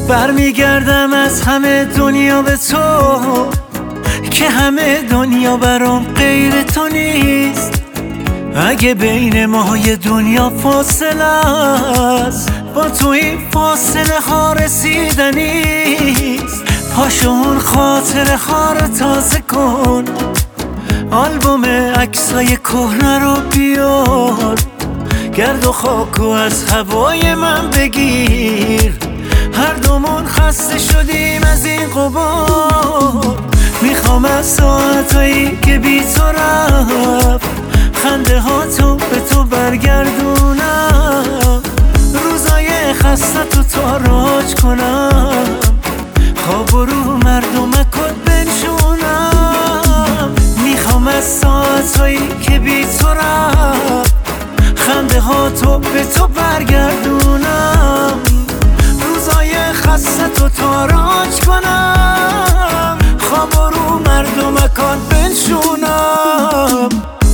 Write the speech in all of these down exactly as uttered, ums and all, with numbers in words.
برمیگردم از همه دنیا به تو که همه دنیا برام غیر تو نیست. اگه بین ما یه دنیا فاصله است، با تو این فاصله ها رسیدنیست. پاشو اون خاطره ها رو تازه کن، آلبوم عکسای کهنه رو بیار، گرد و خاکو از هوای من بگیر. هر دومون خسته شدیم از این غبار. میخوام از ساعتایی که بی تو رفت خنده ها تو به تو برگردونم، روزای خسته تو تاراج کنم، خواب و رو مردمکت بنشونم. میخوام از ساعتایی که بی تو رفت خنده ها تو به تو برگردونم، روزای خسته تو تاراج کنم، خواب و رو مردمکت بنشونم.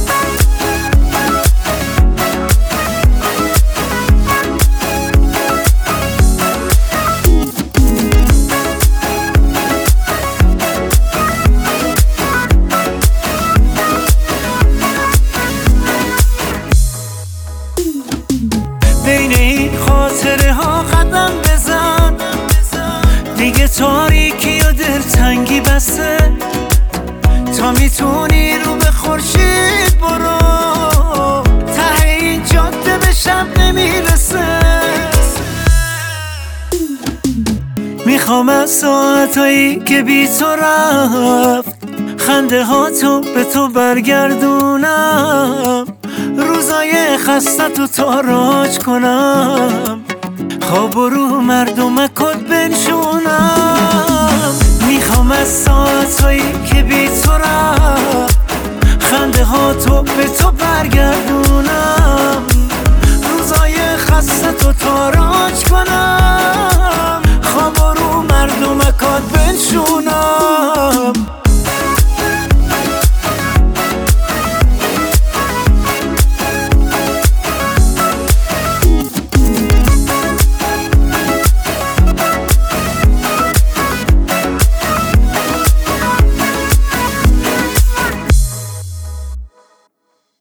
بین این خاطره ها قدم بزن، دیگه تاریکی و دلتنگی بسه. تا میتونی رو به خورشید برو، ته این جاده به شب نمیرسه. میخوام از ساعتایی که بی تو رفت خنده ها تو به تو برگردونم، روزای خسته تو تاراج کنم، خواب و رو مردمکت بنشونم.